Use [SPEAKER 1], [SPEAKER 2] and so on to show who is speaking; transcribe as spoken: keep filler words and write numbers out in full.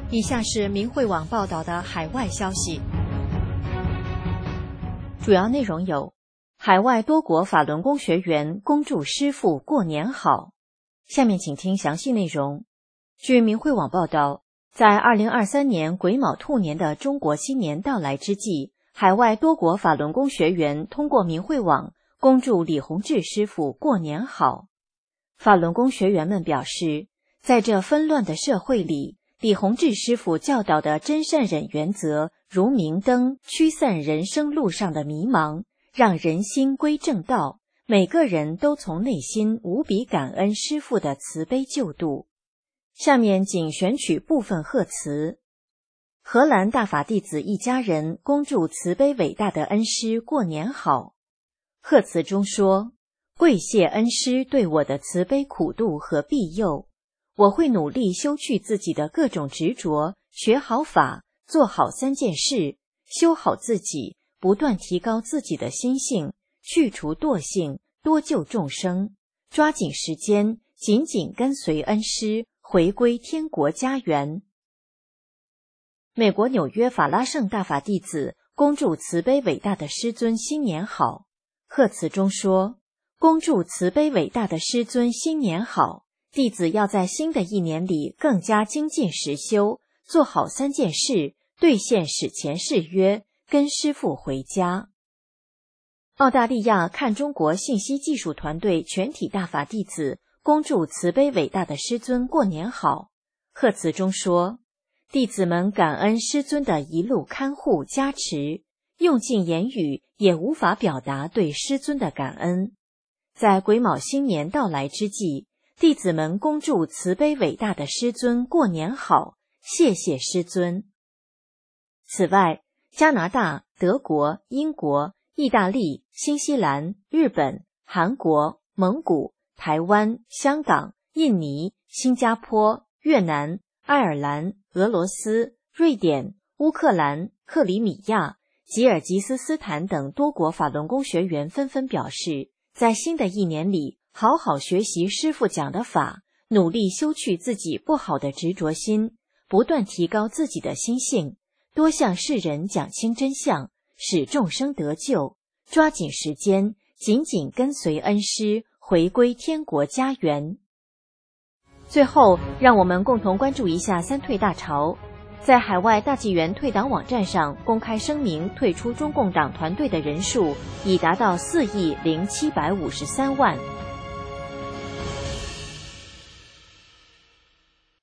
[SPEAKER 1] 以下是明慧网报道的海外消息，主要内容有：海外多国法轮功学员恭祝师父过年好。下面请听详细内容。据明慧网报道，在二零二三年癸卯兔年的中国新年到来之际，海外多国法轮功学员通过明慧网恭祝李洪志师父过年好。法轮功学员们表示，在这纷乱的社会里，李洪志师父教导的真善忍原则如明灯，驱散人生路上的迷茫，让人心归正道。每个人都从内心无比感恩师父的慈悲救度。下面仅选取部分贺词。荷兰大法弟子一家人恭祝慈悲伟大的恩师过年好。贺词中说：跪谢恩师对我的慈悲苦度和庇佑，我会努力修去自己的各种执着，学好法，做好三件事，修好自己，不断提高自己的心性，去除惰性，多救众生，抓紧时间，紧紧跟随恩师，回归天国家园。美国纽约法拉盛大法弟子恭祝慈悲伟大的师尊新年好。贺词中说：恭祝慈悲伟大的师尊新年好，弟子要在新的一年里更加精进实修，做好三件事，兑现史前誓约，跟师父回家。澳大利亚看中国信息技术团队全体大法弟子恭祝慈悲伟大的师尊过年好。贺词中说：弟子们感恩师尊的一路看护加持，用尽言语也无法表达对师尊的感恩。在癸卯新年到来之际，弟子们恭祝慈悲伟大的师尊过年好，谢谢师尊。此外，加拿大、德国、英国、意大利、新西兰、日本、韩国、蒙古、台湾、香港、印尼、新加坡、越南、爱尔兰、俄罗斯、瑞典、乌克兰、克里米亚、吉尔吉斯斯坦等多国法轮功学员纷纷表示，在新的一年里好好学习师父讲的法，努力修去自己不好的执着心，不断提高自己的心性，多向世人讲清真相，使众生得救，抓紧时间，紧紧跟随恩师，回归天国家园。最后，让我们共同关注一下三退大潮。在海外大纪元退党网站上公开声明退出中共党团队的人数已达到四亿零七百五十三万。